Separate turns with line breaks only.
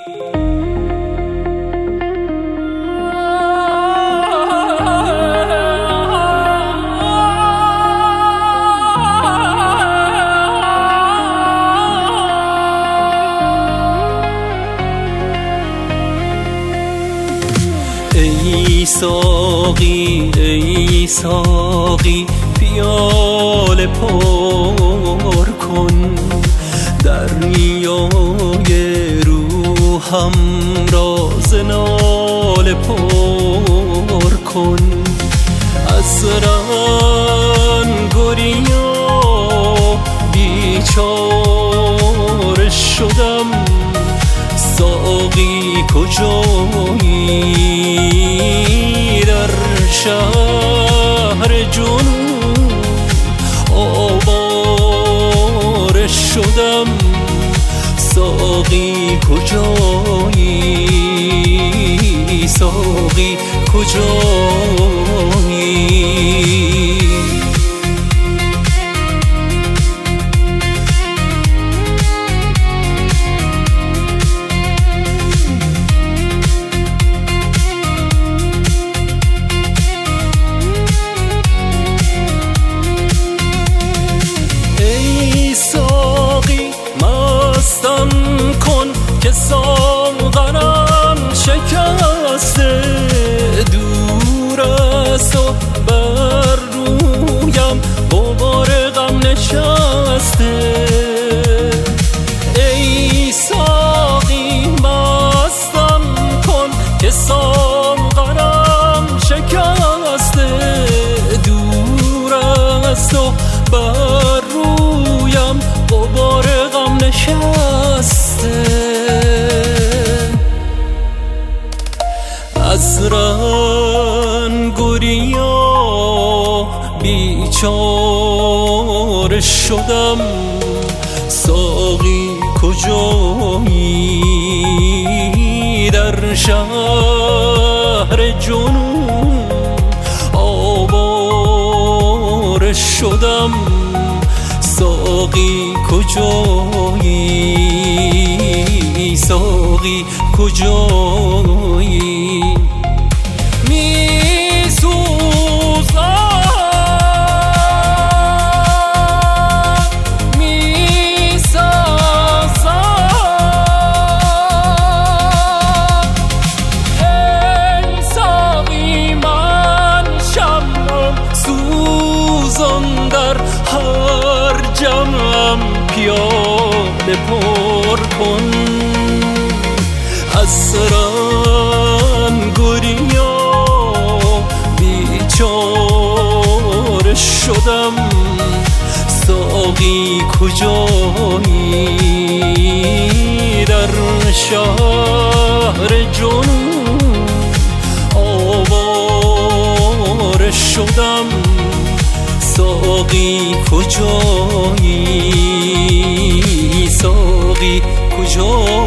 ای ساقی ای ساقی پیاله پر کن، دریای روحم را ز ناله پر کن. از رنگوریا بیچاره شدم، ساقی کجایی؟ در شهر جنون آواره شدم، ساقی کجایی؟ ساقی کجایی؟ کن که ساغرم شکسته، دور است و بر رویم غبار غم نشسته. ای ساقی مستم کن که ساغرم شکسته، دور است و بر رویم غبار غم نشسته. از رنگوریا بیچاره شدم، ساقی کجایی؟ در شهر جنون آواره شدم، ساقی کجایی؟ ساقی کجایی؟ جمعم پیاله پر کن. از رنگوریا بیچاره شدم، ساقی کجایی؟ در شهر جنون آواره شدم، ساقی کجایی؟ ساقی کجایی؟